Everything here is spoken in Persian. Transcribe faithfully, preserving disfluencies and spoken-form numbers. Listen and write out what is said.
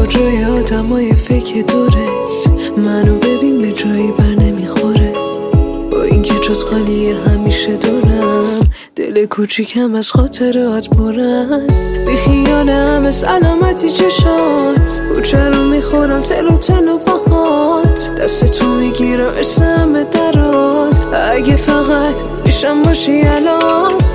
جای آدمای فکر دورت، منو ببین به جایی بر نمیخوره. با اینکه جز خالی همیشه دورم، دل کوچیکم از خاطرات برن. بی خیال همه سلامتی چشات، کوچه رو میخورم تلو تلو باهات. دست تو میگیرم ارسم به درات، اگه فقط میشم باشی الان.